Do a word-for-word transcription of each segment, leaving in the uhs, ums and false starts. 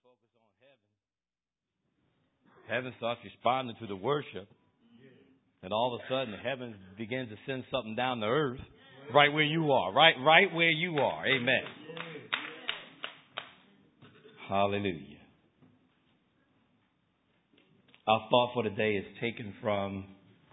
focus on heaven, heaven starts responding to the worship. And all of a sudden, heaven begins to send something down to earth right where you are. Right, right where you are. Amen. Hallelujah. Our thought for today is taken from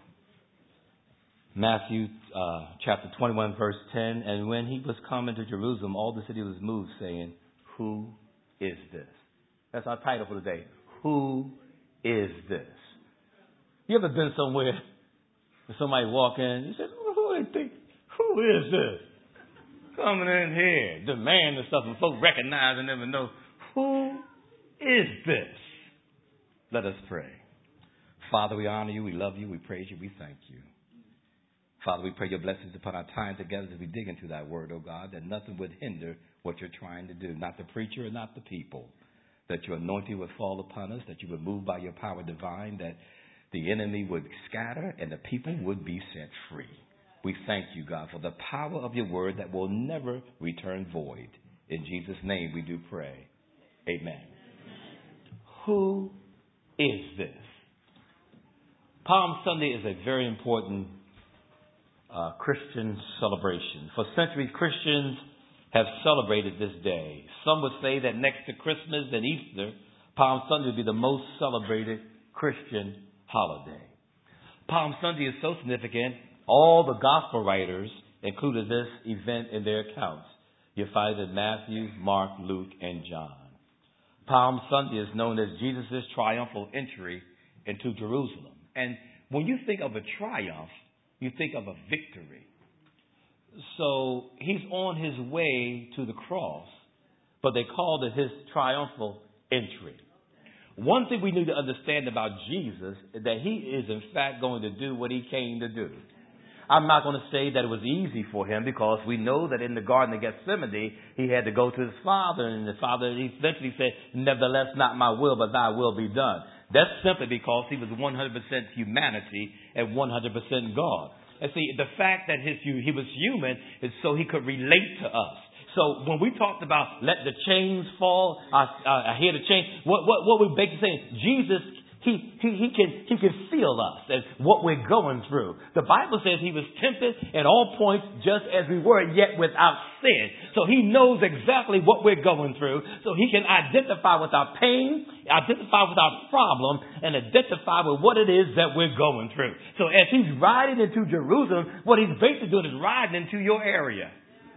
Matthew uh, chapter twenty-one, verse ten. And when he was coming to Jerusalem, all the city was moved, saying, "Who is this?" That's our title for today. Who is this? You ever been somewhere and somebody walk in, you said, well, who do they think? Who is this? Coming in here, demanding stuff, and folks recognizing them and know, who is this? Let us pray. Father, we honor you, we love you, we praise you, we thank you. Father, we pray your blessings upon our time together as we dig into that word, oh God, that nothing would hinder what you're trying to do, not the preacher and not the people, that your anointing would fall upon us, that you would move by your power divine, that the enemy would scatter and the people would be set free. We thank you, God, for the power of your word that will never return void. In Jesus' name we do pray. Amen. Amen. Who is this? Palm Sunday is a very important uh, Christian celebration. For centuries, Christians have celebrated this day. Some would say that next to Christmas and Easter, Palm Sunday would be the most celebrated Christian holiday. Palm Sunday is so significant, all the gospel writers included this event in their accounts. You find it in Matthew, Mark, Luke, and John. Palm Sunday is known as Jesus' triumphal entry into Jerusalem. And when you think of a triumph, you think of a victory. So he's on his way to the cross, but they called it his triumphal entry. One thing we need to understand about Jesus is that he is in fact going to do what he came to do. I'm not going to say that it was easy for him, because we know that in the Garden of Gethsemane, he had to go to his Father, and the Father eventually said, "Nevertheless, not my will, but thy will be done." That's simply because he was one hundred percent humanity and one hundred percent God. And see, the fact that his, he was human is so he could relate to us. So when we talked about let the chains fall, I, I hear the chains, what, what, what we're basically saying, Jesus, he, he, he can, he can feel us and what we're going through. The Bible says he was tempted at all points just as we were, yet without sin. So he knows exactly what we're going through. So he can identify with our pain, identify with our problem, and identify with what it is that we're going through. So as he's riding into Jerusalem, what he's basically doing is riding into your area.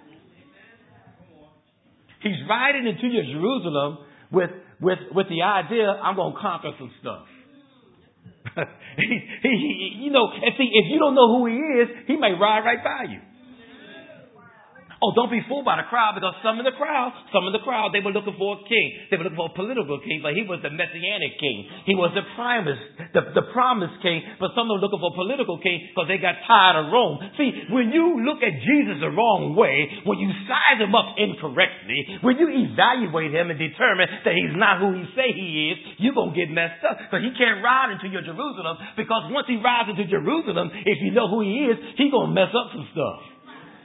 He's riding into your Jerusalem with, with, with the idea, I'm going to conquer some stuff. he, he, he, you know, and see, if you don't know who he is, he may ride right by you. Oh, don't be fooled by the crowd, because some of the crowd, some of the crowd, they were looking for a king. They were looking for a political king, but he was the messianic king. He was the promised, the, the promised king, but some were looking for a political king because they got tired of Rome. See, when you look at Jesus the wrong way, when you size him up incorrectly, when you evaluate him and determine that he's not who he say he is, you're going to get messed up. Because he can't ride into your Jerusalem, because once he rides into Jerusalem, if you know who he is, he's going to mess up some stuff.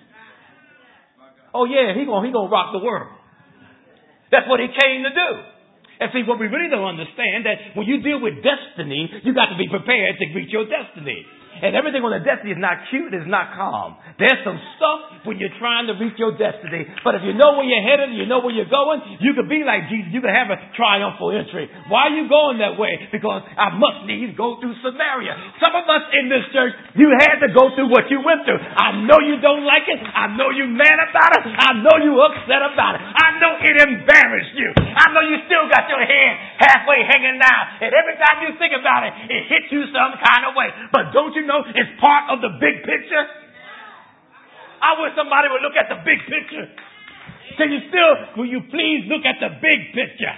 Oh yeah, he gonna he gonna rock the world. That's what he came to do. And see, what we really don't understand, that when you deal with destiny, you got to be prepared to reach your destiny. And everything on the destiny is not cute, it's not calm. There's some stuff when you're trying to reach your destiny. But if you know where you're headed, you know where you're going, you could be like Jesus. You could have a triumphal entry. Why are you going that way? Because I must needs go through Samaria. Some of us in this church, you had to go through what you went through. I know you don't like it. I know you're mad about it. I know you're upset about it. I know it embarrassed you. I know you still got your head halfway hanging down. And every time you think about it, it hits you some kind of way. But don't you know it's part of the big picture? I wish somebody would look at the big picture. Can you still, will you please look at the big picture?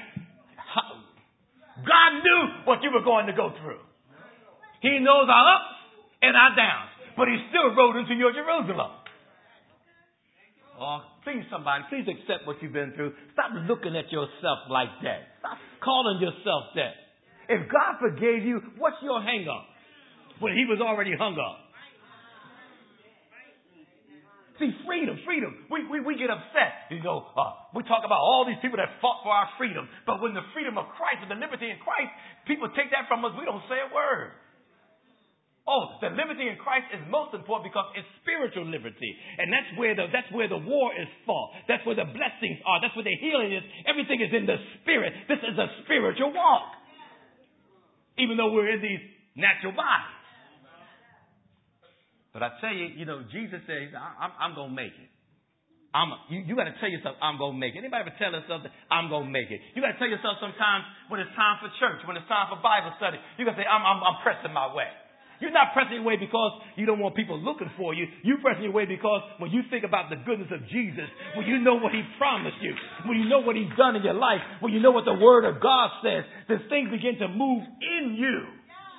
God knew what you were going to go through. He knows our ups and our downs, but he still rode into your Jerusalem. Oh, please somebody, please accept what you've been through. Stop looking at yourself like that. Stop calling yourself that. If God forgave you, what's your hang up? When he was already hung up. See, freedom, freedom. We, we, we get upset. You know, uh, we talk about all these people that fought for our freedom. But when the freedom of Christ and the liberty in Christ, people take that from us, we don't say a word. Oh, the liberty in Christ is most important because it's spiritual liberty. And that's where the, that's where the war is fought. That's where the blessings are. That's where the healing is. Everything is in the spirit. This is a spiritual walk. Even though we're in these natural bodies. But I tell you, you know, Jesus says, I'm, I'm going to make it. I'm, you you got to tell yourself, I'm going to make it. Anybody ever tell yourself that I'm going to make it? You got to tell yourself sometimes when it's time for church, when it's time for Bible study, you got to say, I'm, I'm, I'm pressing my way. You're not pressing your way because you don't want people looking for you. You're pressing your way because when you think about the goodness of Jesus, when you know what he promised you, when you know what he's done in your life, when you know what the word of God says, then things begin to move in you.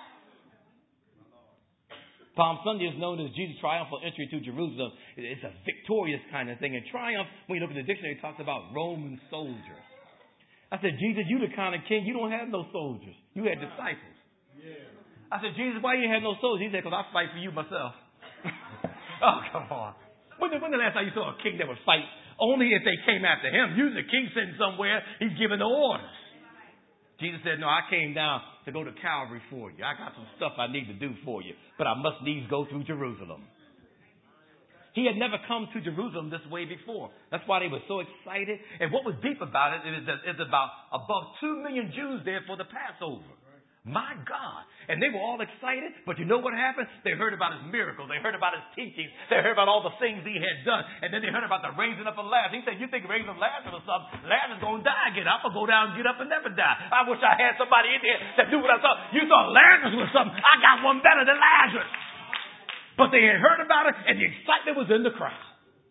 Palm Sunday is known as Jesus' triumphal entry to Jerusalem. It's a victorious kind of thing. And triumph, when you look at the dictionary, it talks about Roman soldiers. I said, Jesus, you the kind of king, you don't have no soldiers. You had disciples. I said, Jesus, why you have no soldiers? He said, because I fight for you myself. Oh, come on. When the, when the last time you saw a king that would fight only if they came after him? Usually the king sitting somewhere, he's giving the orders. Jesus said, no, I came down to go to Calvary for you. I got some stuff I need to do for you, but I must needs go through Jerusalem. He had never come to Jerusalem this way before. That's why they were so excited. And what was deep about it is that it's about above two million Jews there for the Passover. My God. And they were all excited, but you know what happened? They heard about his miracles. They heard about his teachings. They heard about all the things he had done. And then they heard about the raising up of Lazarus. He said, you think raising up Lazarus or something? Lazarus is going to die. Get up or go down, get up and never die. I wish I had somebody in here that knew what I saw. You thought Lazarus was something. I got one better than Lazarus. But they had heard about it, and the excitement was in the crowd.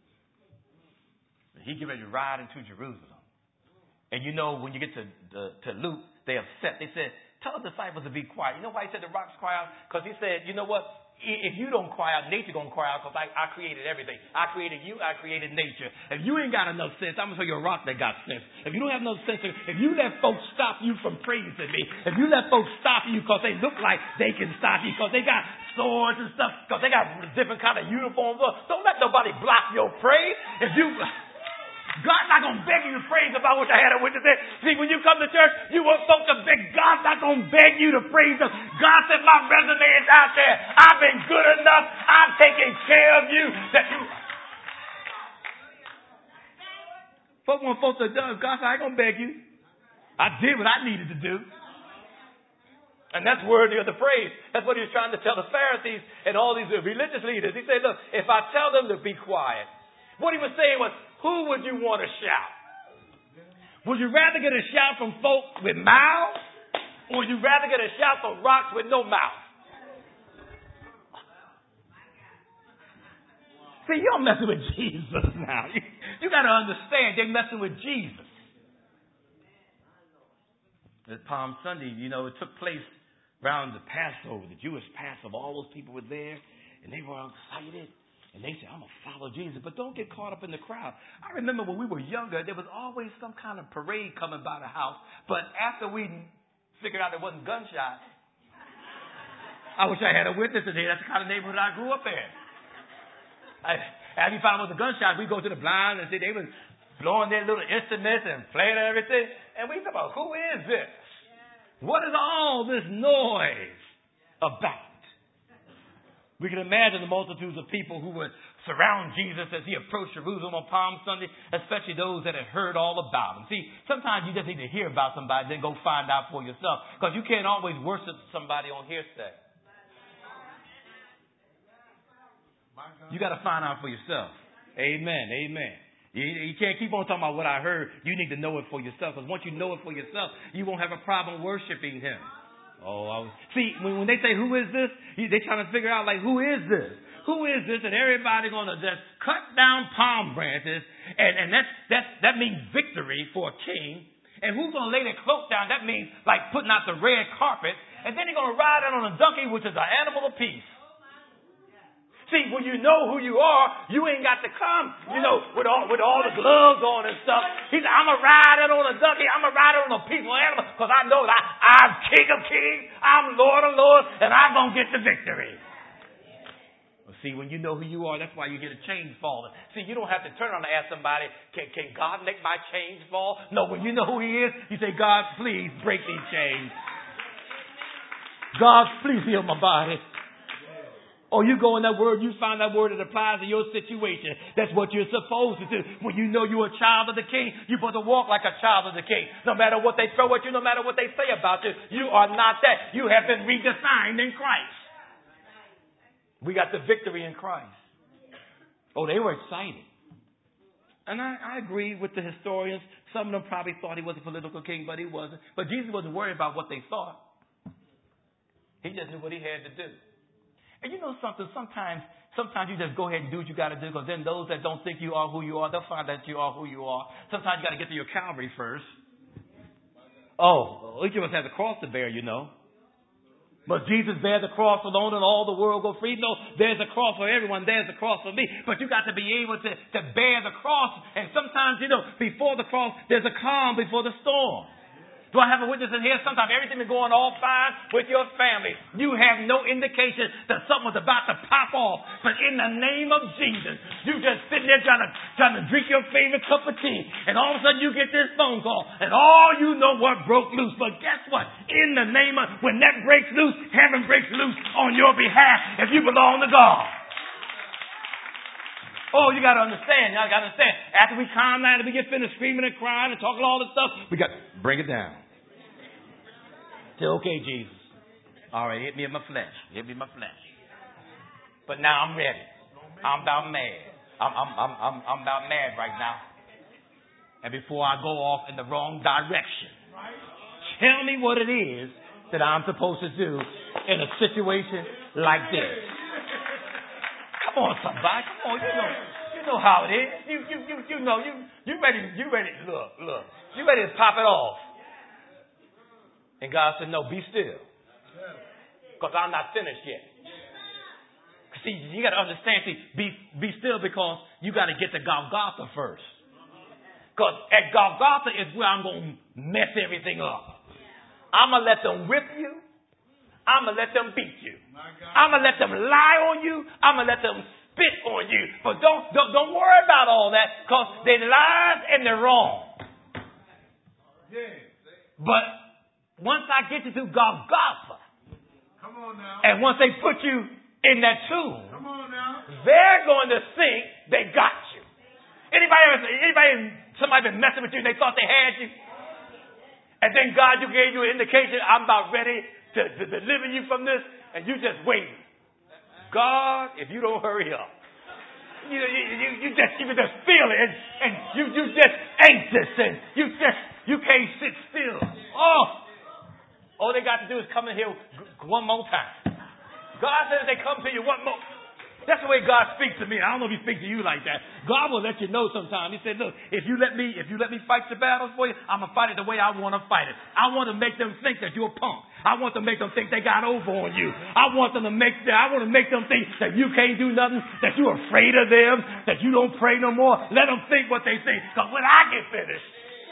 He get ready to ride into Jerusalem. And you know, when you get to, to, to Luke, they upset. They said, tell the disciples to be quiet. You know why he said the rocks cry out? Because he said, you know what? If you don't cry out, nature going to cry out because I, I created everything. I created you. I created nature. If you ain't got enough sense, I'm going to show you a rock that got sense. If you don't have enough sense, if you let folks stop you from praising me, if you let folks stop you because they look like they can stop you, because they got swords and stuff, because they got different kind of uniforms on, don't let nobody block your praise. If you... God's not going to beg you to praise about what I had a witness say. See, when you come to church, you want folks to beg. God's not going to beg you to praise him. God said, my resume is out there. I've been good enough. I'm taking care of you. That you. Folks want folks to do. God said, I ain't going to beg you. I did what I needed to do. And that's worthy of the praise. That's what he was trying to tell the Pharisees and all these religious leaders. He said, look, if I tell them to be quiet, what he was saying was, who would you want to shout? Would you rather get a shout from folk with mouths? Or would you rather get a shout from rocks with no mouth? See, you're messing with Jesus now. You, you got to understand, they're messing with Jesus. At Palm Sunday, you know, it took place around the Passover, the Jewish Passover. All those people were there, and they were excited. And they said, I'm going to follow Jesus. But don't get caught up in the crowd. I remember when we were younger, there was always some kind of parade coming by the house. But after we figured out there wasn't gunshots, I wish I had a witness today. That's the kind of neighborhood I grew up in. I, after we found out it was a gunshot, we go to the blind and see they was blowing their little instruments and playing and everything. And we thought about, who is this? What is all this noise about? We can imagine the multitudes of people who would surround Jesus as he approached Jerusalem on Palm Sunday, especially those that had heard all about him. See, sometimes you just need to hear about somebody, then go find out for yourself. Because you can't always worship somebody on hearsay. You got to find out for yourself. Amen. Amen. You, you can't keep on talking about what I heard. You need to know it for yourself. Because once you know it for yourself, you won't have a problem worshiping him. Oh, I was, see, when, when they say, who is this? They're trying to figure out, like, who is this? Who is this? And everybody's going to just cut down palm branches. And, and that's, that's, that means victory for a king. And who's going to lay their cloak down? That means, like, putting out the red carpet. And then they're going to ride out on a donkey, which is an animal of peace. See, when you know who you are, you ain't got to come, you know, with all with all the gloves on and stuff. He said, I'm going to ride it on a donkey. I'm going to ride it on a peaceful animal because I know that I, I'm King of Kings. I'm Lord of Lords, and I'm going to get the victory. Well, See, when you know who you are, that's why you get a chain falling. See, you don't have to turn around and ask somebody, can, can God make my chains fall? No, when you know who he is, you say, God, please break these chains. God, please heal my body. Or you go in that word, you find that word that applies to your situation. That's what you're supposed to do. When you know you're a child of the King, you're supposed to walk like a child of the King. No matter what they throw at you, no matter what they say about you, you are not that. You have been redefined in Christ. We got the victory in Christ. Oh, they were excited. And I, I agree with the historians. Some of them probably thought he was a political king, but he wasn't. But Jesus wasn't worried about what they thought. He just knew what he had to do. And you know something, sometimes sometimes you just go ahead and do what you got to do, because then those that don't think you are who you are, they'll find that you are who you are. Sometimes you got to get to your Calvary first. Oh, each of us has a cross to bear, you know. But Jesus bear the cross alone and all the world go free. No, there's a cross for everyone. There's a cross for me. But you got to be able to, to bear the cross. And sometimes, you know, before the cross, there's a calm before the storm. Do I have a witness in here? Sometimes everything is going all fine with your family. You have no indication that something's about to pop off. But in the name of Jesus, you just sitting there trying to, trying to drink your favorite cup of tea. And all of a sudden you get this phone call. And all you know what broke loose. But guess what? In the name of, when that breaks loose, heaven breaks loose on your behalf if you belong to God. Oh, you got to understand. Y'all got to understand. After we calm down and we get finished screaming and crying and talking all this stuff, we got to bring it down. Say, okay, Jesus. All right, hit me in my flesh. Hit me in my flesh. But now I'm ready. I'm about mad. I'm, I'm, I'm, I'm, I'm about mad right now. And before I go off in the wrong direction, tell me what it is that I'm supposed to do in a situation like this. Come on, somebody. Come on, you know, you know how it is. You, you, you, you know, you, you ready, you ready. Look, look. You ready to pop it off. And God said, no, be still. Because I'm not finished yet. See, you got to understand, see, be, be still because you got to get to Golgotha first. Because at Golgotha is where I'm going to mess everything up. I'm going to let them whip you. I'm going to let them beat you. I'm going to let them lie on you. I'm going to let them spit on you. But don't, don't, don't worry about all that because they lied and they're wrong. But once I get you to Golgotha, come on now. And once they put you in that tomb, come on now. They're going to think they got you. Anybody, anybody, somebody been messing with you and they thought they had you? And then God, you gave you an indication, I'm about ready to, to deliver you from this, and you just waiting. God, if you don't hurry up. You, you, you, you just you can just feel it, and, and you you just anxious, and you just you can't sit still. Oh, all they got to do is come in here one more time. God says they come to you one more. That's the way God speaks to me. I don't know if He speaks to you like that. God will let you know sometime. He said, look, if you let me, if you let me fight your battles for you, I'm going to fight it the way I want to fight it. I want to make them think that you're a punk. I want to make them think they got over on you. I want them to make, I want to make them think that you can't do nothing, that you're afraid of them, that you don't pray no more. Let them think what they think. Because when I get finished,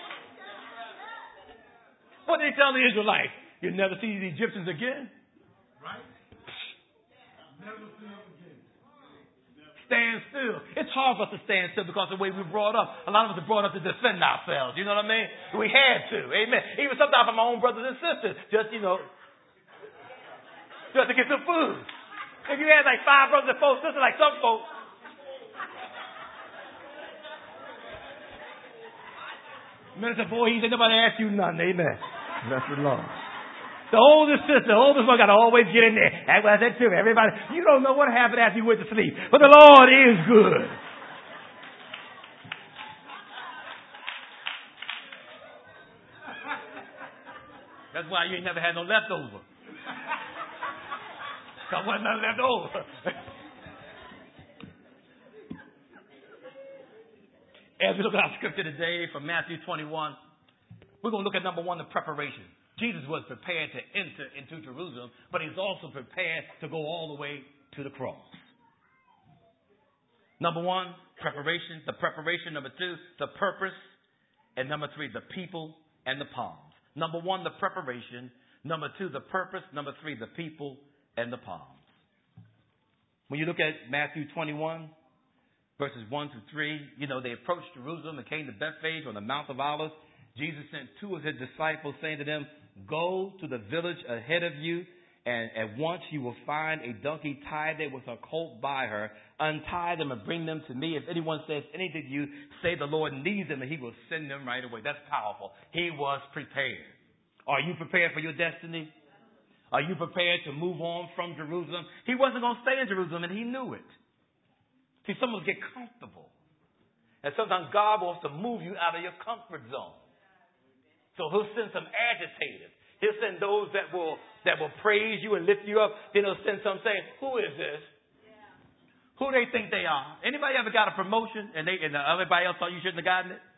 what did He tell the Israelites? You'll never see the Egyptians again. Right? Never see them again. Stand still. It's hard for us to stand still because of the way we were brought up. A lot of us are brought up to defend ourselves. You know what I mean? We had to. Amen. Even sometimes from my own brothers and sisters. Just, you know, just to get some food. If you had like five brothers and four sisters like some folks. Minister Voorhees, ain't nobody asked you nothing. Amen. That's the Lord. The oldest sister, the oldest one got to always get in there. That's what I said too. Everybody, you don't know what happened after you went to sleep. But the Lord is good. That's why you ain't never had no leftover. Because wasn't nothing left over. As we look at our scripture today from Matthew twenty-one, we're going to look at number one, the preparation. Jesus was prepared to enter into Jerusalem, but He's also prepared to go all the way to the cross. Number one, preparation. The preparation. Number two, the purpose. And number three, the people and the palms. Number one, the preparation. Number two, the purpose. Number three, the people and the palms. When you look at Matthew twenty-one, verses one through three, you know, they approached Jerusalem and came to Bethphage on the Mount of Olives. Jesus sent two of his disciples, saying to them, go to the village ahead of you, and at once you will find a donkey tied there with a colt by her. Untie them and bring them to me. If anyone says anything to you, say the Lord needs them, and he will send them right away. That's powerful. He was prepared. Are you prepared for your destiny? Are you prepared to move on from Jerusalem? He wasn't going to stay in Jerusalem, and he knew it. See, some of us get comfortable. And sometimes God wants to move you out of your comfort zone. So he'll send some agitators. He'll send those that will that will praise you and lift you up. Then he'll send some saying, who is this? Who they think they are? Anybody ever got a promotion and they and everybody else thought you shouldn't have gotten it?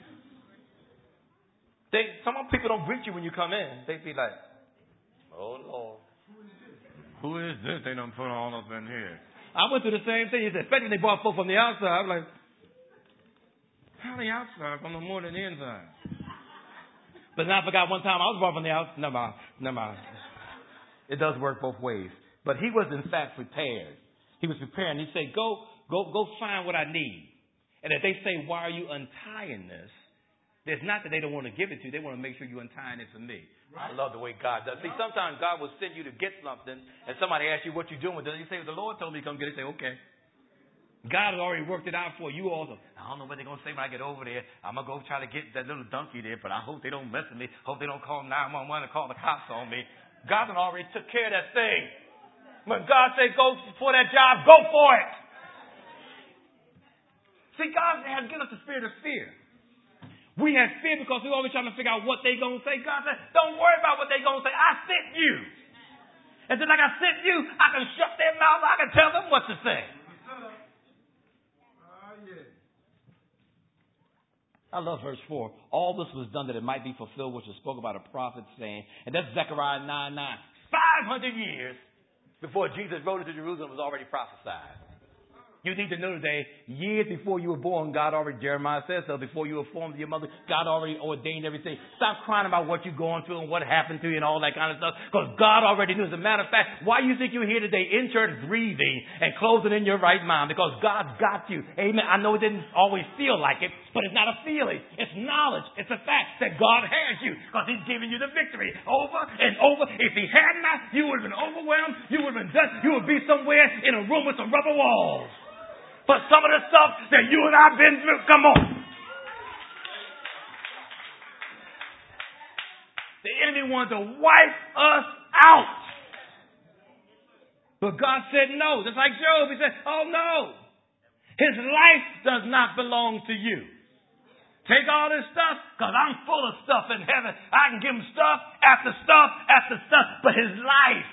They, some people don't greet you when you come in. They be like, oh, Lord. Who is this they done put all up in here? I went through the same thing. He said, especially when they brought folk from the outside. I'm like, how the outside from the more than the inside? But then I forgot one time I was brought from the outside. Never mind. Never mind. It does work both ways. But he was, in fact, prepared. He was prepared. And he said, go, go, go find what I need. And if they say, why are you untying this? It's not that they don't want to give it to you. They want to make sure you're untying it for me. Right. I love the way God does. See, sometimes God will send you to get something, and somebody asks you what you're doing with it. You say, the Lord told me to come get it. You say, okay. God has already worked it out for you also. I don't know what they're going to say when I get over there. I'm going to go try to get that little donkey there, but I hope they don't mess with me. Hope they don't call nine one one and call the cops on me. God already took care of that thing. When God said go for that job, go for it. See, God has given us the spirit of fear. We have fear because we're always trying to figure out what they're going to say. God said, don't worry about what they're going to say. I sent you. And then like I sent you, I can shut their mouth. I can tell them what to say. I love verse four. All this was done that it might be fulfilled, which was spoken by the prophet, saying, and that's Zechariah nine nine. five hundred years before Jesus rode into Jerusalem was already prophesied. You need to know today, years before you were born, God already, Jeremiah says so, before you were formed in your mother, God already ordained everything. Stop crying about what you're going through and what happened to you and all that kind of stuff, because God already knew. As a matter of fact, why you think you're here today in church breathing and closing in your right mind? Because God's got you. Amen. I know it didn't always feel like it, but it's not a feeling. It's knowledge. It's a fact that God has you, because he's giving you the victory over and over. If he had not, you would have been overwhelmed. You would have been done. You would be somewhere in a room with some rubber walls. But some of the stuff that you and I have been through, come on. The enemy wanted to wipe us out. But God said no. Just like Job, he said, oh no. His life does not belong to you. Take all this stuff, because I'm full of stuff in heaven. I can give him stuff after stuff after stuff. But his life.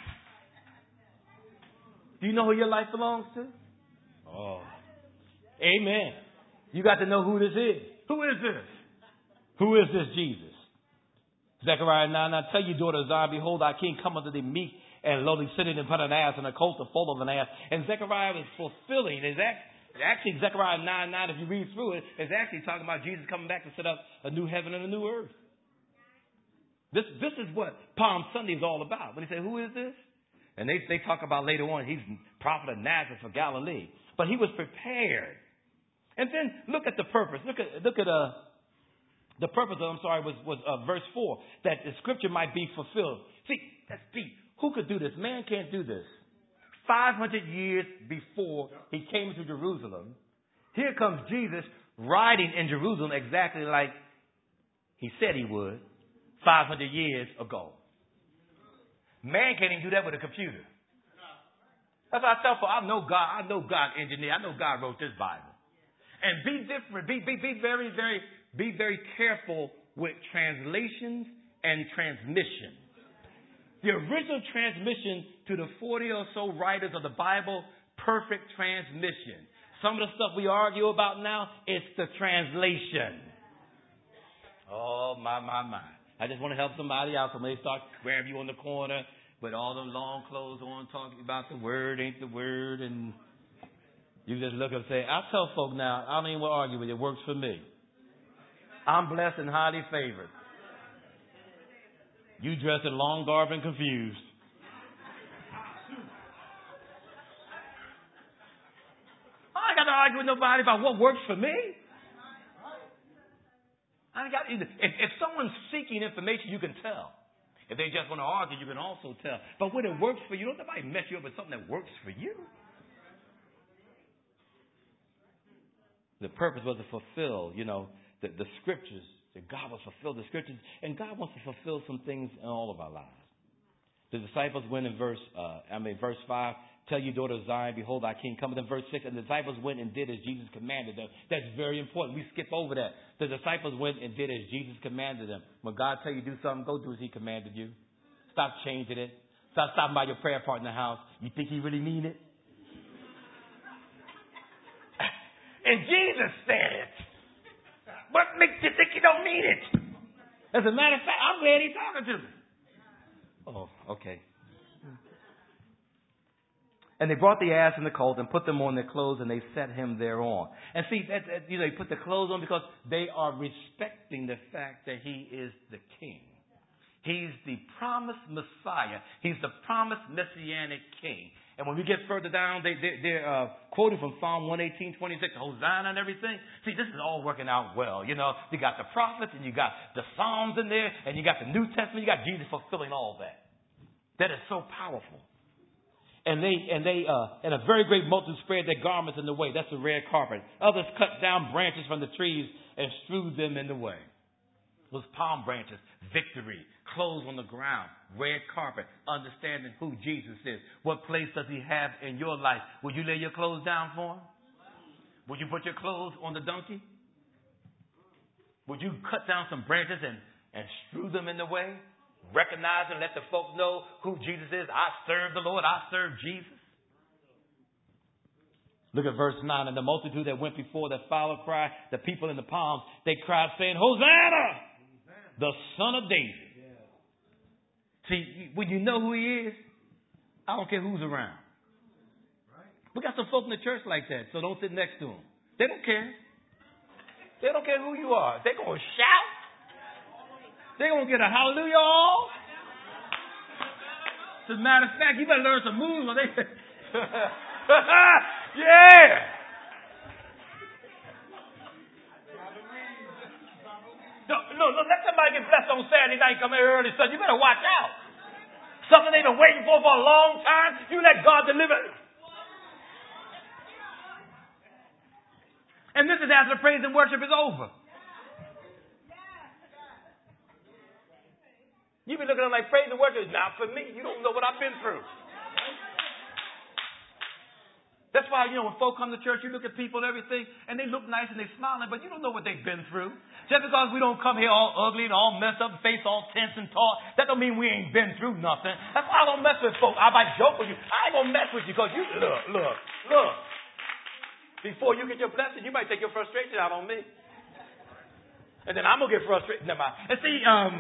Do you know who your life belongs to? Oh. Amen. You got to know who this is. Who is this? Who is this Jesus? Zechariah nine, I tell you, daughter of Zion, behold, thy king cometh unto thee meek and lowly, sitting upon an ass, and a colt the foal of an ass. And Zechariah is fulfilling. Is actually Zechariah nine nine, if you read through it, is actually talking about Jesus coming back to set up a new heaven and a new earth. This this is what Palm Sunday is all about. When they say, who is this? And they, they talk about later on, he's prophet of Nazareth of Galilee. But he was prepared. And then look at the purpose. Look at look at uh, the purpose of, I'm sorry, was, was uh, verse four, that the scripture might be fulfilled. See, that's deep. Who could do this? Man can't do this. five hundred years before he came to Jerusalem, here comes Jesus riding in Jerusalem exactly like he said he would five hundred years ago. Man can't even do that with a computer. That's what I tell people. I know God. I know God engineered. I know God wrote this Bible. And be different. Be, be, be very, very, be very careful with translations and transmission. The original transmission to the forty or so writers of the Bible, perfect transmission. Some of the stuff we argue about now, it's the translation. Oh, my, my, my. I just want to help somebody out. So when they start grabbing you on the corner with all them long clothes on, talking about the word ain't the word, and you just look up and say, I tell folk now, I don't even want to argue with you. It works for me. I'm blessed and highly favored. You dressed in long garb and confused. argue with nobody about what works for me. I got, if, if someone's seeking information, you can tell. If they just want to argue, you can also tell. But when it works for you, don't nobody mess you up with something that works for you. The purpose was to fulfill, you know, the, the scriptures. That God will fulfill the scriptures. And God wants to fulfill some things in all of our lives. The disciples went in verse, uh, I mean, verse five. Tell your daughter Zion, behold, thy king cometh. In verse six, and the disciples went and did as Jesus commanded them. That's very important. We skip over that. The disciples went and did as Jesus commanded them. When God tell you to do something, go do as he commanded you. Stop changing it. Stop stopping by your prayer partner in the house. You think he really mean it? And Jesus said it. What makes you think he don't mean it? As a matter of fact, I'm glad he's talking to me. Oh, okay. And they brought the ass and the colt and put them on their clothes, and they set him thereon. And see, that, that, you know, they put the clothes on because they are respecting the fact that he is the king. He's the promised Messiah. He's the promised Messianic king. And when we get further down, they, they, they're uh, quoting from Psalm one eighteen, twenty-six, Hosanna and everything. See, this is all working out well. You know, you got the prophets and you got the Psalms in there and you got the New Testament. You got Jesus fulfilling all that. That is so powerful. And they, and they, uh, and a very great multitude spread their garments in the way. That's the red carpet. Others cut down branches from the trees and strewed them in the way. Those palm branches, victory, clothes on the ground, red carpet, understanding who Jesus is. What place does he have in your life? Will you lay your clothes down for him? Will you put your clothes on the donkey? Would you cut down some branches and, and strew them in the way? Recognize and let the folks know who Jesus is. I serve the Lord. I serve Jesus. Look at verse nine. And the multitude that went before that followed cried, the people in the palms, they cried saying, Hosanna, the son of David. Yeah. See, when you know who he is, I don't care who's around. Right. We got some folks in the church like that, so don't sit next to them. They don't care. They don't care who you are. They're going to shout. They're going to get a hallelujah all. As a matter of fact, you better learn some moves. Or they... yeah. No, no, no, let somebody get blessed on Saturday night, come here early, son. You better watch out. Something they've been waiting for for a long time. You let God deliver it. And this is after praise and worship is over. You be looking at them like praise and worship is not for me. You don't know what I've been through. That's why, you know, when folk come to church, you look at people and everything, and they look nice and they smiling, but you don't know what they've been through. Just because we don't come here all ugly and all messed up, face all tense and taut, that don't mean we ain't been through nothing. That's why I don't mess with folk. I might joke with you. I ain't gonna mess with you because you look, look, look. Before you get your blessing, you might take your frustration out on me. And then I'm gonna get frustrated. Never mind. And see, um,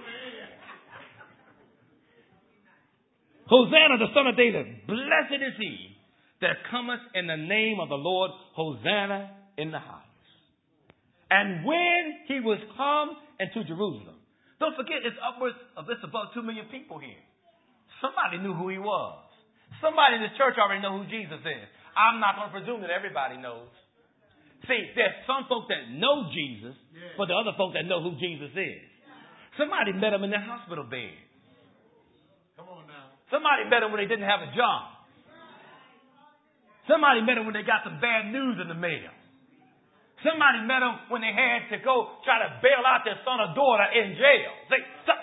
Hosanna, the son of David, blessed is he that cometh in the name of the Lord, Hosanna in the highest. And when he was come into Jerusalem, don't forget it's upwards of this about two million people here. Somebody knew who he was. Somebody in the church already know who Jesus is. I'm not going to presume that everybody knows. See, there's some folk that know Jesus, but the other folk that know who Jesus is. Somebody met him in their hospital bed. Come on now. Somebody met him when they didn't have a job. Somebody met him when they got some bad news in the mail. Somebody met him when they had to go try to bail out their son or daughter in jail. See, so,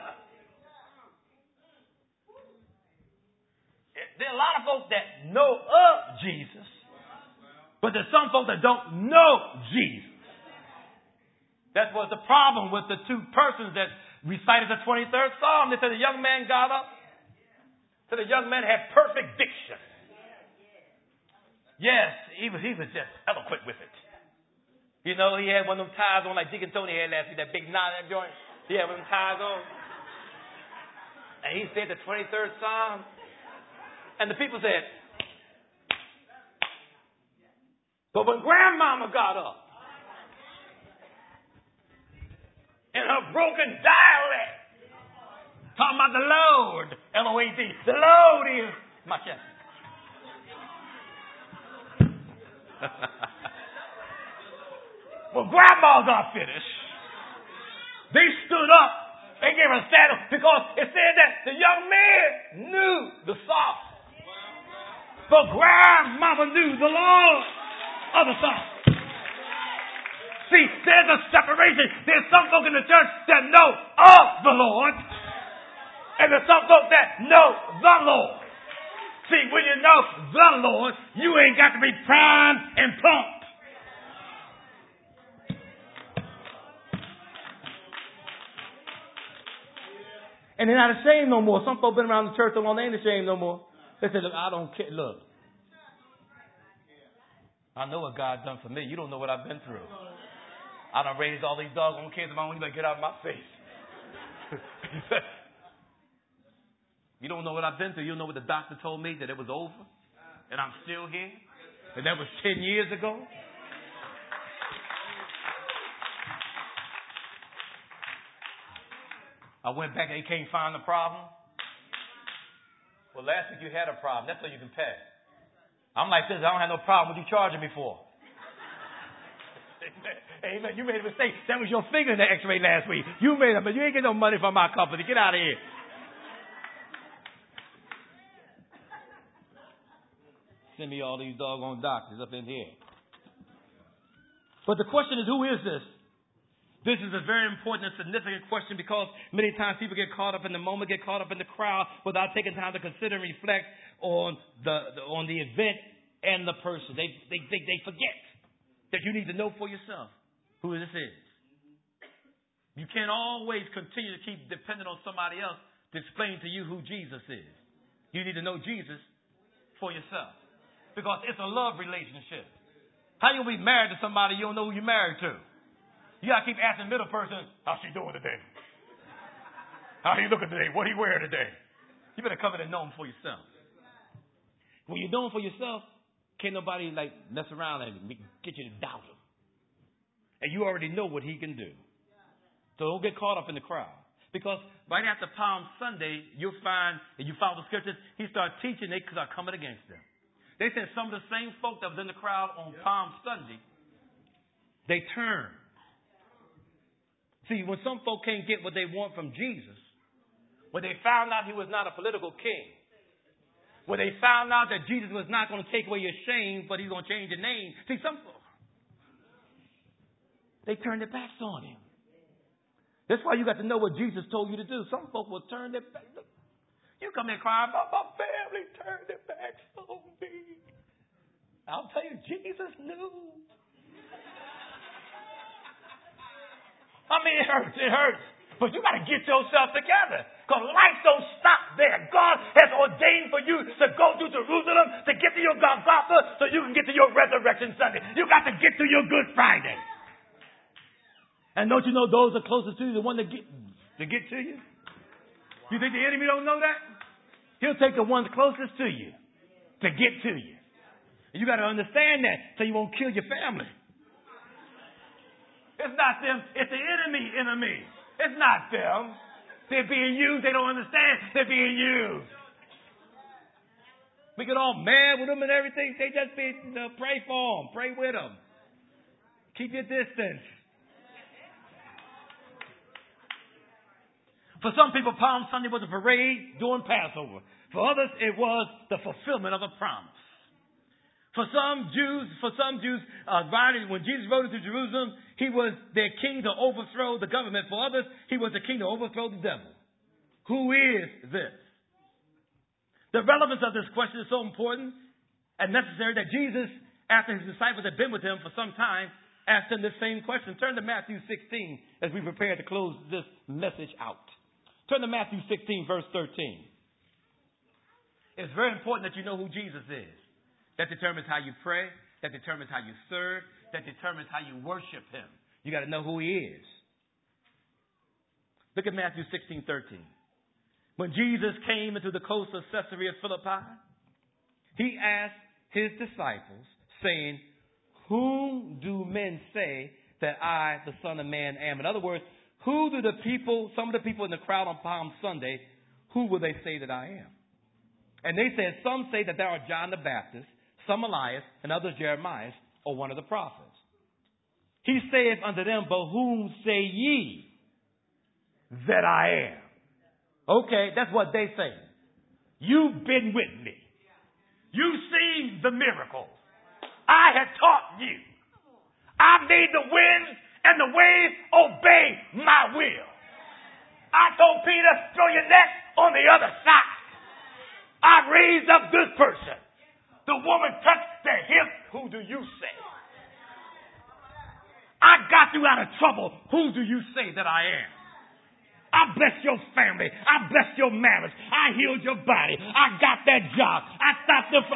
there are a lot of folks that know of Jesus, but there's some folks that don't know Jesus. That's what's the problem with the two persons that recited the twenty-third Psalm. They said the young man got up. So the young man had perfect diction. Yes, he was, he was just eloquent with it. You know, he had one of them ties on like Deacon Tony had last week, that big knot in that joint. He had one of them ties on. And he said the twenty-third Psalm. And the people said, but when grandmama got up in her broken dialect, talking about the Lord, L O A D, the Lord is my shepherd. Well, grandma got finished. They stood up. They gave her a stand up because it said that the young man knew the song. But grandmama knew the Lord of the song. See, there's a separation. There's some folk in the church that know of the Lord. And there's some folk that know the Lord. See, when you know the Lord, you ain't got to be primed and pumped. And they're not ashamed no more. Some folk been around the church so long, they ain't ashamed no more. They say, look, I don't care. Look, I know what God done for me. You don't know what I've been through. I done raised all these doggone kids of my own. You better get out of my face. You don't know what I've been through. You don't know what the doctor told me, that it was over. And I'm still here. And that was ten years ago. I went back and they can't find the problem. Well, last week you had a problem. That's what you can pay. I'm like this. I don't have no problem with you charging me for. Amen. You made a mistake. That was your finger in the x-ray last week. You made it, but you ain't get no money from my company. Get out of here. Send me all these doggone doctors up in here. But the question is, who is this? This is a very important and significant question because many times people get caught up in the moment, get caught up in the crowd without taking time to consider and reflect on the, the on the event and the person. They, they, they, they forget that you need to know for yourself who this is. You can't always continue to keep depending on somebody else to explain to you who Jesus is. You need to know Jesus for yourself because it's a love relationship. How you be married to somebody you don't know who you're married to? You got to keep asking the middle person, how's she doing today? How he looking today? What he wearing today? You better come in and know him for yourself. When you're knowing for yourself, can't nobody like mess around and get you to doubt him. And you already know what he can do. So don't get caught up in the crowd. Because right after Palm Sunday, you'll find, and you follow the scriptures, he started teaching, they start coming against them. They said some of the same folk that was in the crowd on Palm Sunday, they turned. See, when some folk can't get what they want from Jesus, when they found out he was not a political king, when they found out that Jesus was not going to take away your shame, but he's going to change your name. See, some folk, they turned their backs on him. That's why you got to know what Jesus told you to do. Some folk will turn their backs. You come in crying about my family, turn their backs on me. I'll tell you, Jesus knew. I mean, it hurts. It hurts. But you got to get yourself together. Because life don't stop there. God has ordained for you to go to Jerusalem, to get to your Golgotha, so you can get to your Resurrection Sunday. You got to get to your Good Friday. And don't you know those are closest to you, the one that get, to get to you? You think the enemy don't know that? He'll take the ones closest to you to get to you. And you got to understand that so you won't kill your family. It's not them. It's the enemy enemy. It's not them. They're being used. They don't understand. They're being used. We get all mad with them and everything. They just be, you know, pray for them. Pray with them. Keep your distance. For some people, Palm Sunday was a parade during Passover. For others, it was the fulfillment of a promise. For some Jews, for some Jews, uh, when Jesus rode into Jerusalem, he was their king to overthrow the government. For others, he was the king to overthrow the devil. Who is this? The relevance of this question is so important and necessary that Jesus, after his disciples had been with him for some time, asked them this same question. Turn to Matthew sixteen as we prepare to close this message out. Turn to Matthew sixteen, verse thirteen. It's very important that you know who Jesus is. That determines how you pray. That determines how you serve. That determines how you worship him. You got to know who he is. Look at Matthew sixteen thirteen. When Jesus came into the coast of Caesarea Philippi, he asked his disciples, saying, whom do men say that I, the Son of Man, am? In other words, who do the people, some of the people in the crowd on Palm Sunday, who will they say that I am? And they said, some say that thou art John the Baptist, some Elias, and others Jeremiah, or one of the prophets. He saith unto them, but whom say ye that I am? Okay, that's what they say. You've been with me. You've seen the miracles. I have taught you. I made the winds and the waves obey my will. I told Peter, throw your net on the other side. I raised up this person. The woman touched the hip. Who do you say? I got you out of trouble. Who do you say that I am? I blessed your family. I blessed your marriage. I healed your body. I got that job. I stopped the...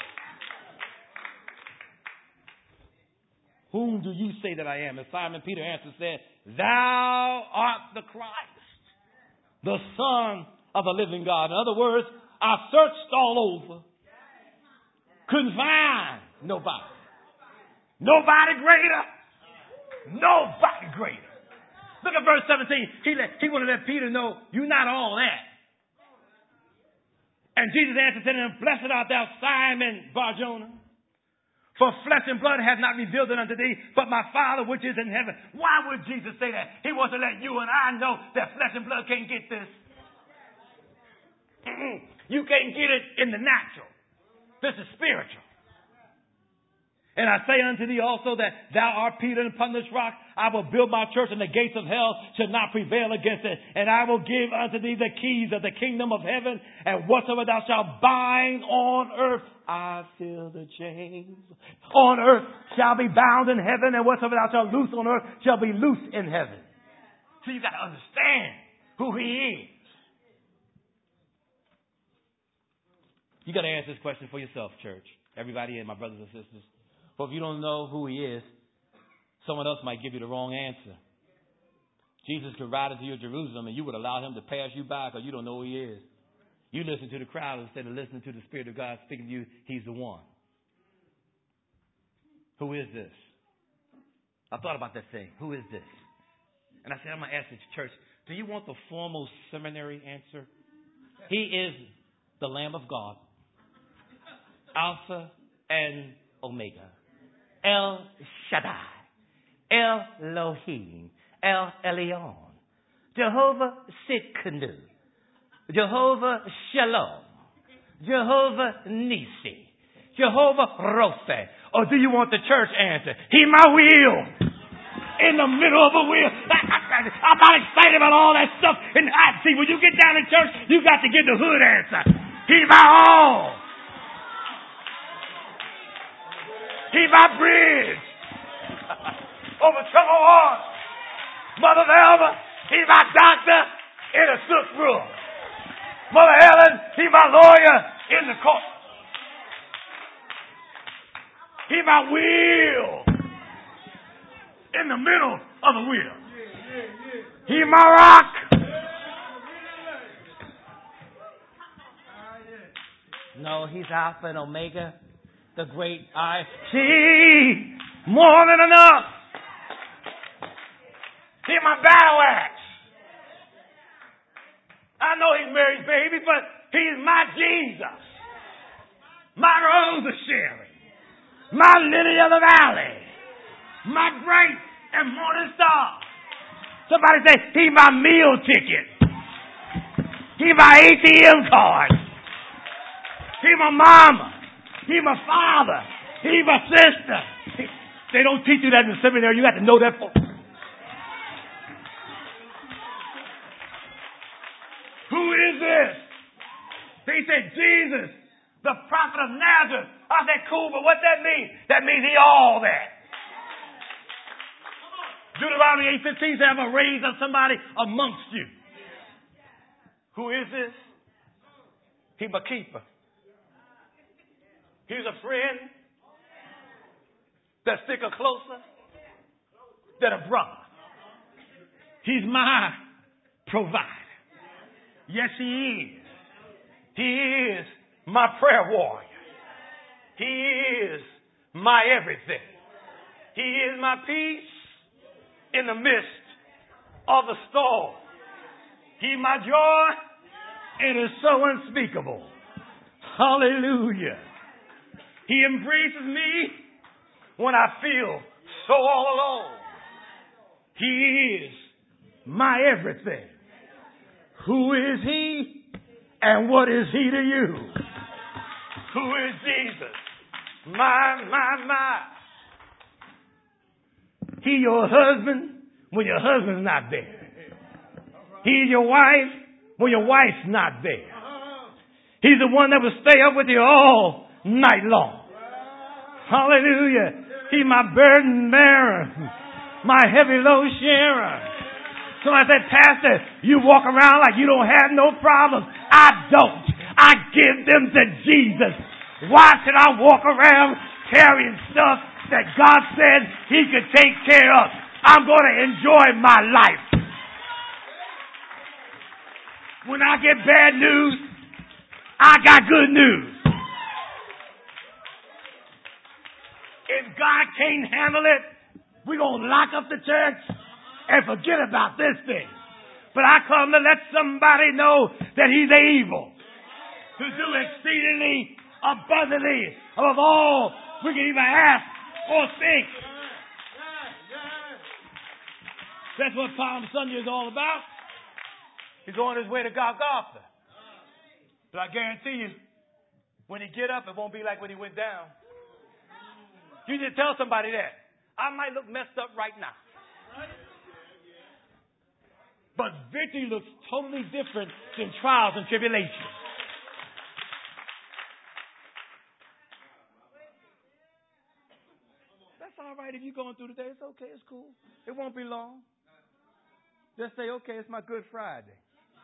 Whom do you say that I am? And Simon Peter answered, said, Thou art the Christ, the Son of the living God. In other words, I searched all over. Couldn't find nobody. Nobody greater. Nobody greater. Look at verse seventeen. He, let, he wanted to let Peter know, you're not all that. And Jesus answered to him, Blessed art thou, Simon Bar-Jonah. For flesh and blood has not revealed it unto thee, but my Father which is in heaven. Why would Jesus say that? He wants to let you and I know that flesh and blood can't get this. Mm-mm. You can't get it in the natural. This is spiritual. And I say unto thee also that thou art Peter, and upon this rock I will build my church, and the gates of hell shall not prevail against it. And I will give unto thee the keys of the kingdom of heaven, and whatsoever thou shalt bind on earth, I feel the chains on earth shall be bound in heaven, and whatsoever thou shalt loose on earth shall be loosed in heaven. So you got to understand who he is. You got to answer this question for yourself, church. Everybody and my brothers and sisters. But if you don't know who he is, someone else might give you the wrong answer. Jesus could ride into your Jerusalem and you would allow him to pass you by because you don't know who he is. You listen to the crowd instead of listening to the Spirit of God speaking to you. He's the one. Who is this? I thought about that thing. Who is this? And I said, I'm going to ask this church, do you want the formal seminary answer? He is the Lamb of God, Alpha and Omega, El Shaddai, El Elohim, El Elyon, Jehovah Sitkanu, Jehovah Shalom, Jehovah Nisi, Jehovah Rophe. Or do you want the church answer? He my wheel. In the middle of a wheel. I'm not excited about all that stuff. And I see, when you get down in church, you got to get the hood answer. He my all. He my bridge. Over troubled water. Mother Velma, he my doctor in a sick room. Mother Helen, he my lawyer in the court. He my wheel. In the middle of the wheel. He my rock. No, he's Alpha and Omega. The great I see. More than enough. He my battle axe. I know he's Mary's baby, but he's my Jesus. My Rose of Sharon. My Lily of the Valley. My bright and morning star. Somebody say, he my meal ticket. He my A T M card. He my mama. He my father. He my sister. He, they don't teach you that in the seminary. You got to know that. For. Who is this? They said, Jesus, the prophet of Nazareth. I said, cool, but what that mean? That means he all that. Deuteronomy eight fifteen says, I'm going to raise up somebody amongst you. Who is this? He's my keeper. He's a friend that sticker closer than a brother. He's my provider. Yes, he is. He is my prayer warrior. He is my everything. He is my peace in the midst of the storm. He my joy, and is so unspeakable. Hallelujah. He embraces me when I feel so all alone. He is my everything. Who is he and what is he to you? Who is Jesus? My, my, my. He your husband when your husband's not there. He's your wife when your wife's not there. He's the one that will stay up with you all night long. Hallelujah. He's my burden bearer, my heavy load sharer. Somebody said, Pastor, you walk around like you don't have no problems. I don't. I give them to Jesus. Why should I walk around carrying stuff that God said he could take care of? I'm going to enjoy my life. When I get bad news, I got good news. If God can't handle it, we're going to lock up the church and forget about this thing. But I come to let somebody know that he's able to do exceedingly abundantly above all we can even ask or think. That's what Palm Sunday is all about. He's on his way to Golgotha. But I guarantee you, when he get up, it won't be like when he went down. You just tell somebody that. I might look messed up right now. But victory looks totally different than trials and tribulations. That's all right if you're going through the day. It's okay. It's cool. It won't be long. Just say, okay, it's my Good Friday.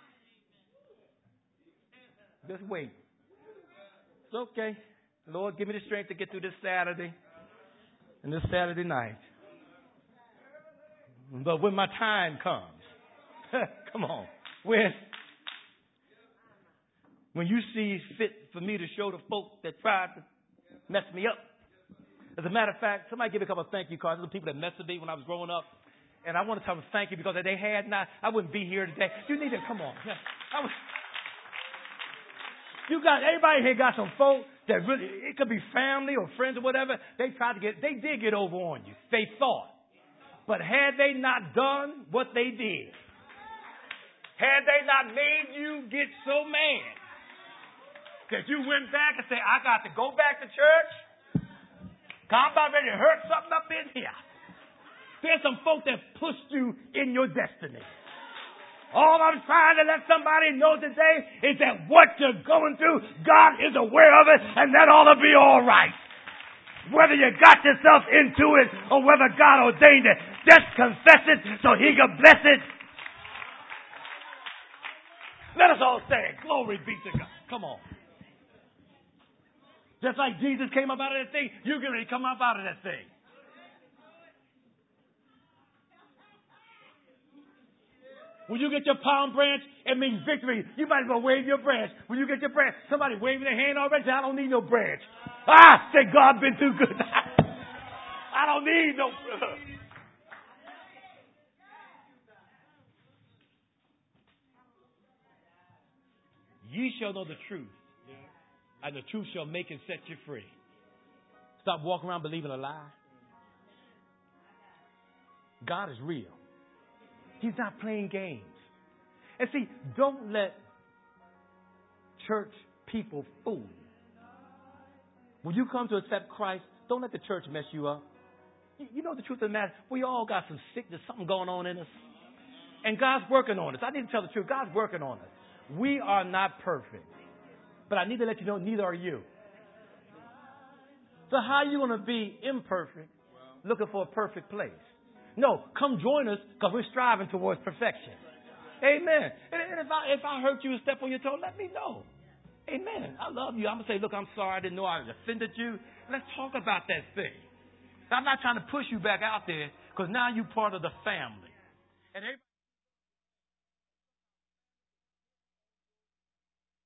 Just wait. It's okay. Lord, give me the strength to get through this Saturday and this Saturday night. But when my time comes, come on, when, when you see fit for me to show the folks that tried to mess me up. As a matter of fact, somebody give me a couple of thank you cards. Those are the people that messed with me when I was growing up. And I want to tell them thank you because if they had not, I wouldn't be here today. You need to, come on. I was, you got, everybody here got some folk that really, it could be family or friends or whatever. They tried to get, they did get over on you. They thought. But had they not done what they did, had they not made you get so mad that you went back and said, I got to go back to church, I'm about ready to hurt something up in here. There's some folk that pushed you in your destiny. All I'm trying to let somebody know today is that what you're going through, God is aware of it, and that ought to be all right. Whether you got yourself into it or whether God ordained it, just confess it so he can bless it. Let us all say it. Glory be to God. Come on. Just like Jesus came up out of that thing, you're going to come up out of that thing. When you get your palm branch, it means victory. You might as well wave your branch. When you get your branch, somebody waving their hand already. I don't need no branch. Ah, say God been too good. I don't need no. Ye shall know the truth, and the truth shall make and set you free. Stop walking around believing a lie. God is real. He's not playing games. And see, don't let church people fool you. When you come to accept Christ, don't let the church mess you up. You know the truth of the matter. We all got some sickness, something going on in us. And God's working on us. I need to tell the truth. God's working on us. We are not perfect. But I need to let you know, neither are you. So how are you going to be imperfect looking for a perfect place? No, come join us because we're striving towards perfection. Amen. And if I, if I hurt you and step on your toe, let me know. Amen. I love you. I'm going to say, look, I'm sorry. I didn't know I offended you. Let's talk about that thing. I'm not trying to push you back out there because now you're part of the family. And everybody